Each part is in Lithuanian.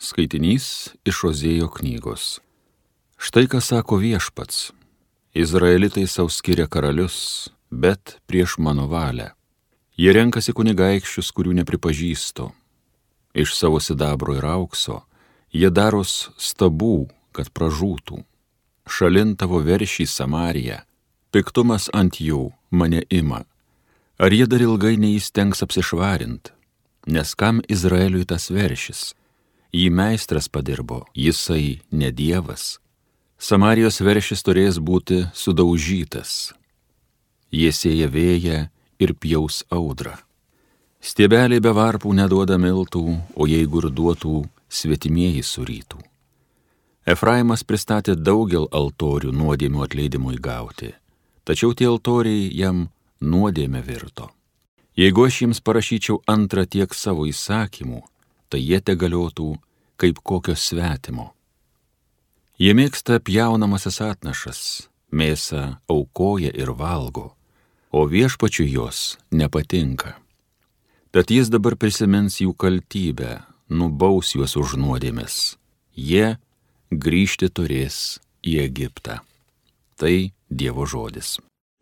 Skaitinys iš Ozėjo knygos. Štai ką sako Viešpats. Izraelitai sau skiria karalius, bet prieš mano valią. Jie renkasi kunigaikščius, kurių nepripažįstu. Iš savo sidabro ir aukso jie daros stabų, kad pražūtų. Šalin tavo veršį Samariją, piktumas ant jų mane ima. Ar jie dar ilgai neįstengs apsišvarint? Nes kam Izraeliui tas veršis? Jį meistras padirbo, jisai ne dievas. Samarijos veršis turės būti sudaužytas. Jie sėja vėją ir pjaus audrą. Stiebeliai be varpų neduoda miltų, o jeigu ir duotų, svetimieji surytų. Efraimas pristatė daugel altorių nuodėmių atleidimui gauti, tačiau tie altoriai jam nuodėmę virto. Jeigu aš jiems parašyčiau antrą tiek savo įsakymų, tai jie tegaliotų kaip kokio svetimo. Jie mėgsta pjaunamasias atnašas, mėsą aukoja ir valgo, o Viešpačiui jos nepatinka. Tad jis dabar prisimins jų kaltybę, nubaus juos už nuodėmes. Jie grįžti turės į Egiptą. Tai Dievo žodis.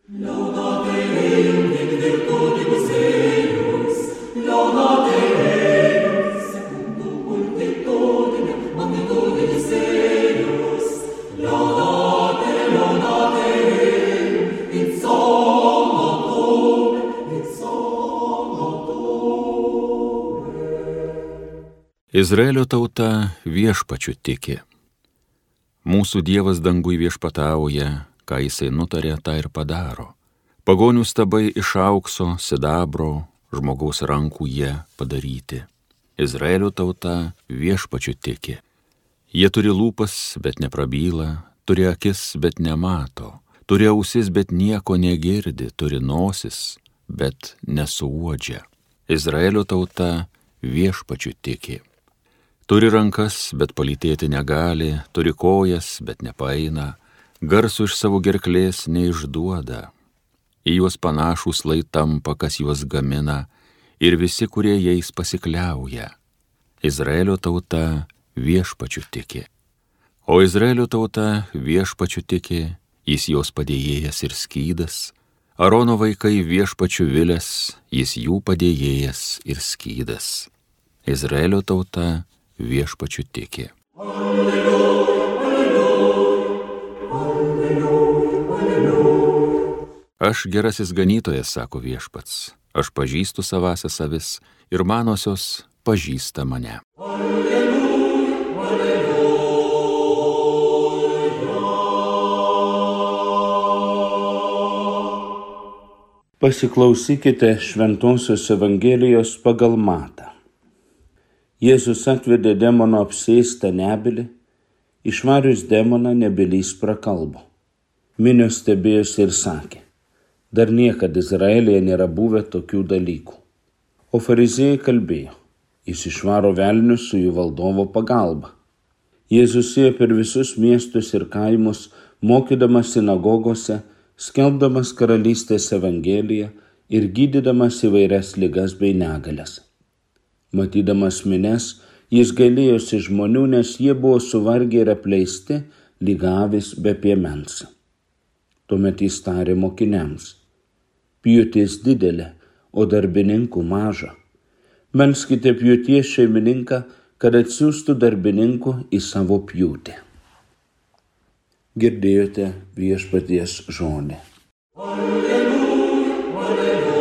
Izraelio tauta Viešpačiu tiki. Mūsų Dievas dangui viešpatauja, ką jisai nutarė, tą ir padaro. Pagonių stabai iš aukso, sidabro, žmogaus rankų jie padaryti. Izraelio tauta Viešpačiu tiki. Jie turi lūpas, bet neprabyla, turi akis, bet nemato, turi ausis, bet nieko negirdi, turi nosis, bet nesuuodžia. Izraelio tauta Viešpačiu tiki. Turi rankas, bet palytėti negali, turi kojas, bet nepaeina, garsų iš savo gerklės neišduoda. Į juos panašūs lai tampa, kas juos gamina, ir visi, kurie jais pasikliauja. Izraelio tauta Viešpačiu tiki. O Izraelio tauta Viešpačiu tiki, jis jos padėjėjas ir skydas. Arono vaikai Viešpačiu vilės, jis jų padėjėjas ir skydas. Izraelio tauta Viešpačiu tiki. Alleluja, alleluja, alleluja, alleluja. Aš gerasis ganytojas, sako Viešpats, aš pažįstu savąsias avis ir manosios pažįsta mane. Alleluja, alleluja. Pasiklausykite Šventosios Evangelijos pagal Matą. Jėzus atvedė demono apsėstą nebylį, išvarius demoną nebylys prakalbo. Minios stebėjosi ir sakė, dar niekad Izraelyje nėra buvę tokių dalykų. O fariziejai kalbėjo, jis išvaro velnius su jų valdovo pagalba. Jėzus ėjo per visus miestus ir kaimus, mokydamas sinagogose, skelbdamas karalystės evangeliją ir gydydamas įvairias ligas bei negalias. Matydamas minias, jis gailėjosi žmonių, nes jie buvo suvargę ir apleisti, lyg avys be piemens. Tuomet jis tarė mokiniams, pjūtis didelė, o darbininkų maža. Melskite pjūties šeimininką, kad atsiųstų darbininkų į savo pjūtį. Girdėjote Viešpaties žodį. Alleluja, alleluja.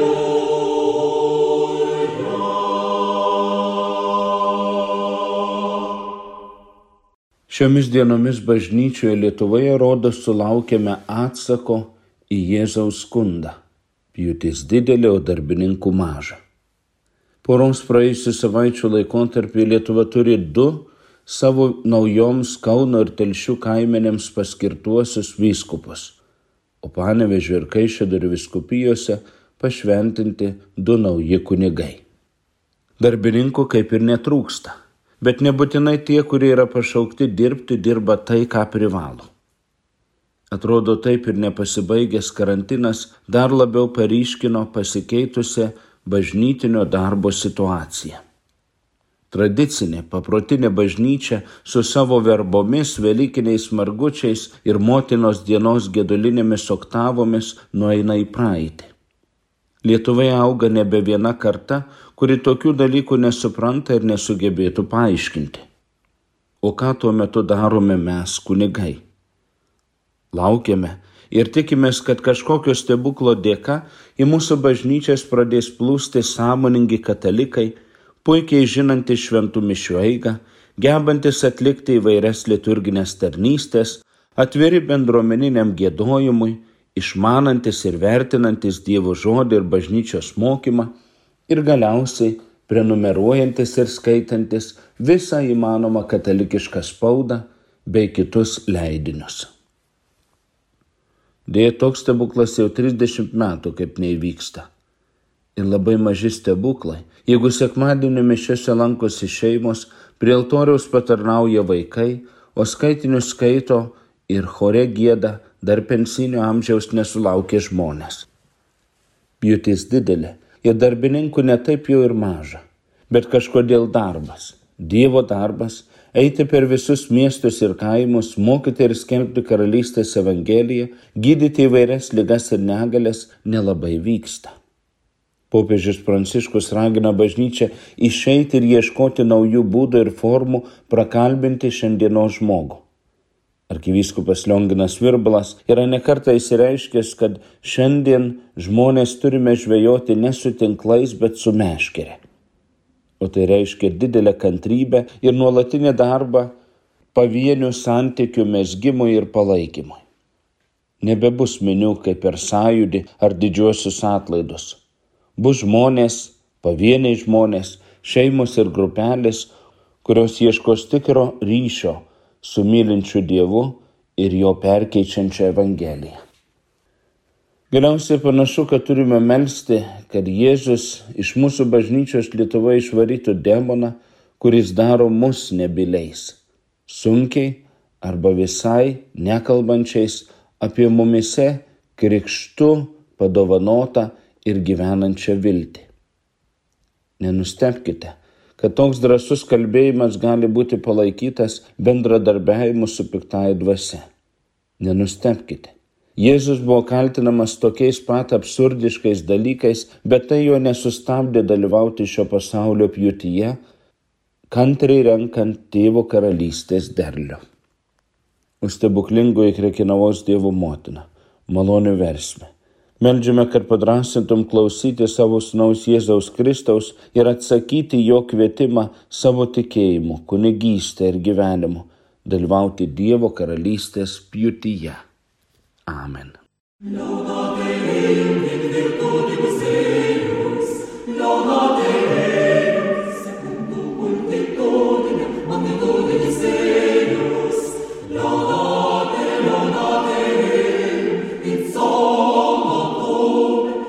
Šiomis dienomis bažnyčioje Lietuvoje rodos sulaukėme atsako į Jėzaus skundą. Pjūtis didelė, o darbininkų maža. Poroms praėjusių savaičių laikotarpį Lietuva turi 2 savo naujoms Kauno ir Telšių kaimenėms paskirtuosius vyskupus, o Panevėžio ir Kaišiadorių vyskupijose pašventinti 2 nauji kunigai. Darbininkų kaip ir netrūksta, bet nebūtinai tie, kurie yra pašaukti dirbti, dirba tai, ką privalo. Atrodo, taip ir nepasibaigęs karantinas dar labiau paryškino pasikeitusią bažnytinio darbo situaciją. Tradicinė, paprotinė bažnyčia su savo verbomis, velykiniais margučiais ir motinos dienos gedulinėmis oktavomis nueina į praeitį. Lietuvoje auga nebe viena karta, kuri tokių dalykų nesupranta ir nesugebėtų paaiškinti. O ką tuo metu darome mes, kunigai? Laukiame ir tikimės, kad kažkokio stebuklo dėka į mūsų bažnyčias pradės plūsti sąmoningi katalikai, puikiai žinantys šventų mišių eigą, gebantis atlikti įvairias liturginės tarnystės, atviri bendruomeniniam giedojimui, išmanantis ir vertinantis Dievo žodį ir bažnyčios mokymą ir galiausiai prenumeruojantis ir skaitantis visą įmanomą katalikišką spaudą bei kitus leidinius. Deja, toks stebuklas jau 30 metų kaip neįvyksta. Ir labai maži stebuklai. Jeigu sekmadienio mišiose lankosi šeimos, prie altoriaus patarnauja vaikai, o skaitinius skaito ir chore gieda dar pensinio amžiaus nesulaukę žmonės. Pjūtis didelė ir darbininkų netaip jau ir maža, bet kažkodėl darbas, Dievo darbas, eiti per visus miestus ir kaimus, mokyti ir skelbti karalystės evangeliją, gydyti įvairias ligas ir negalias nelabai vyksta. Popiežius Pranciškus ragina bažnyčią išeiti ir ieškoti naujų būdų ir formų prakalbinti šiandienos žmogų. Arkivyskupas Lionginas Virbalas yra nekartą išsireiškęs, kad šiandien žmonės turime žvejoti ne su tinklais, bet su meškere. O tai reiškia didelę kantrybę ir nuolatinį darbą pavienių santykių mezgimui ir palaikymui. Nebebus minių kaip per sąjūdį ar didžiuosius atlaidus. Bus žmonės, pavieniai žmonės, šeimos ir grupelės, kurios ieškos tikro ryšio su mylinčiu Dievu ir jo perkeičiančia Evangelija. Galiausiai panašu, kad turime melsti, kad Jėzus iš mūsų bažnyčios Lietuvoje išvarytų demoną, kuris daro mus nebyliais, sunkiai arba visai nekalbančiais apie mumise krikštu padovanotą ir gyvenančią viltį. Nenustebkite, kad toks drąsus kalbėjimas gali būti palaikytas bendradarbiavimu su piktąja dvasia. Nenustebkite. Jėzus buvo kaltinamas tokiais pat absurdiškais dalykais, bet tai jo nesustabdė dalyvauti šio pasaulio pjūtyje, kantriai renkant Tėvo karalystės derlių. Už stebuklingoji Krekenavos Dievo motina, malonių versmę. Meldžiame, kad padrąsintum klausyti savo sūnaus Jėzaus Kristaus ir atsakyti jo kvietimą savo tikėjimu, kunigystę ir gyvenimu, dalyvauti Dievo karalystės pjūtyje. Amen. Laudate Deum in virtutibus eius, laudate Deum secundum multitudinem magnitudinis eius, laudate Deum in somno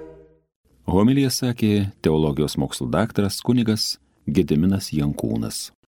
Homiliją sakė teologijos mokslų daktaras kunigas Gediminas Jankūnas.